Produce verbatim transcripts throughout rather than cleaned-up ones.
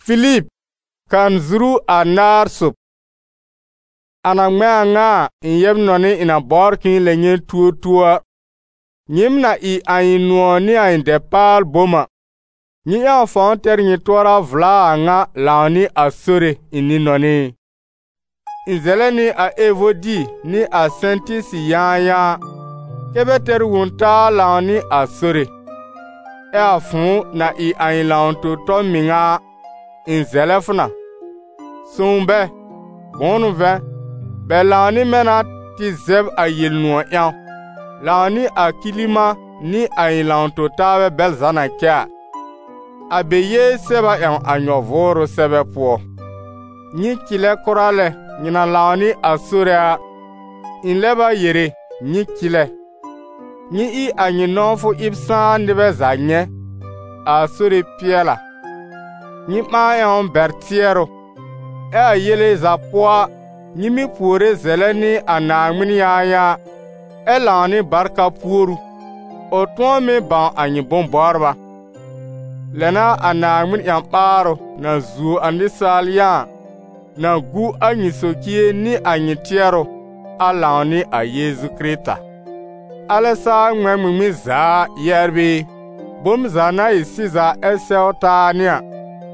Philip kan zuru a naar sup. Ana ngmea nga in yeb noni ina borkin lenye tuo tuo. Nyim na i ayin nuo ni ayin depal boma. Nyi ya fon ter nyi twara vla nga laoni a sore ini noni. Inzele ni a evodi ni a senti si ya ya. Kebe ter wunta laoni a sore. E a fun na i ayin laon to to minga. Inzele funa. Sumbe. Bonu ve. Be laoni mena ti zeb a yil nuo yan. Laoni a kilima ni ayin laon to tawe bel zana kya. Abeye seba yan anyovoro sebe po. Nyi kile korale nyina laoni asurea. In leba yere nyi kile. Nyi i anyinonfu ibsan nibe zanye. Asure piela. Nyi ma yan bertiero. E a yele za poa. Nyi mi pure zeleni anangmini ya ya. E laoni barka puru. O tuon mi ban anyibon borba. Lena anangmin yan paro na zu anisaliya na gu anyisokie ni anyitiero alaoni a Yesu Krista. Alesa ngwemimi za yerbi bomza na isiza eseotania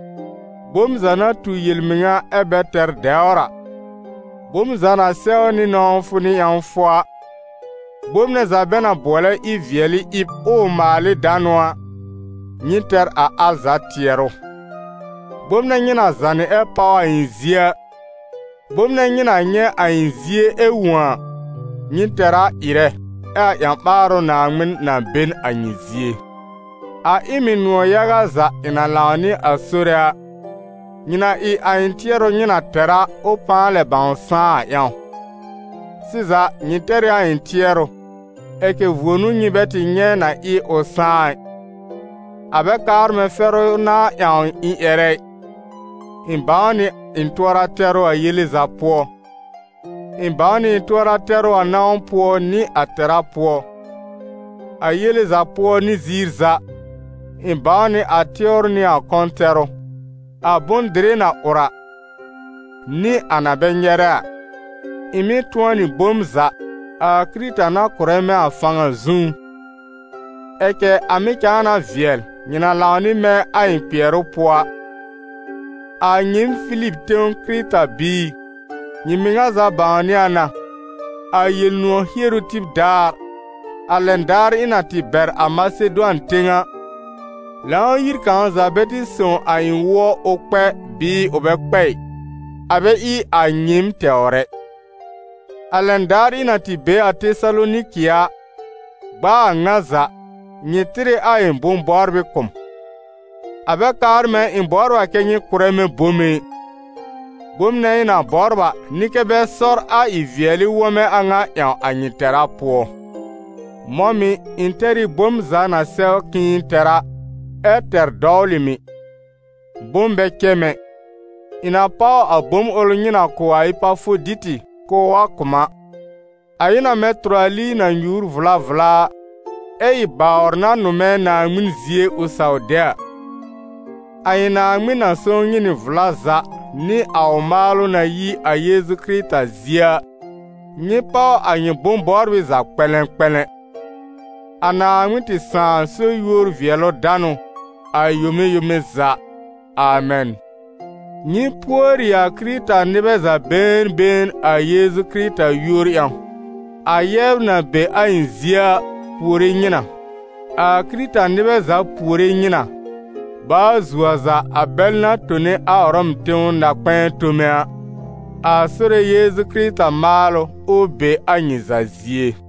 bomza na tu yilminga ebeter deora bomza na seoni nonfuni yanfwa bomne za bena bole ivieli ip o mali danwa Nyiter a alza tiero. Bomna nyina zane e pawa inzia. Bomna nyina nye a inzie e wan. Nyitera ire. E yamparo na angmin na ben a nyizie. A imi nuo yaga za ina laoni asurea. Nyina i a intiero nyina tera o panle bansan yan. Siza nyiteri a intiero. Eke vonu nyibeti nye na i osan. Abe karme fero na yan in ere. In baani in tuara tero a yili za po. In baani in tuara tero a naon po ni a tera po. A yili za po ni zirza. In baani a tior ni a kontero. A bondre na ora. Ni anabe nyere. Imi tuani bomza. A krita na kureme a fanga zun. Eke amika na viel. Nyina laoni me a in piero poa. A nyim Philip teon krita bi. Nyiminga za baani ana. A yil nuo hieru tip dar. A lendar ina ti ber a Macedon tenga. Laon yir kan za beti son a in wo okpe bi obekpe. Abe i a nyim teore. A lendar ina ti be a Tesalonikia. Ba ngaza. Nyitire a in bon borbe kom. Abe karme in borwa kenyi kureme bome. Bomne ina borba nike be sor a ivieli wome anga yan anyitera po. Momi interi bom zana sel kin tera eter dawlimi. Bombe keme. Ina pa a bom olu nyina kwa ipa foditi ko wakuma. Ayina metrali na nyur vla vla. Ei baorna nume na angmin zie o saudea. Ayina angmin na songi ni vlaza ni aumalu na yi a Yesu Krista zia. Ni pa anyi bomborbi za kwelen kwelen. Ana angmin ti san so yor vielo dano a yume yume za. Amen. Ni puori a Krista nibe za ben ben a Yesu Krista yor yang. A yeb na be a inzia pure nyina. A Krista nibe za pure nyina. Ba zuwa za abel na tone a orom teun na kwen tomea. A sore Yesu Krista malo o be a nyiza zie.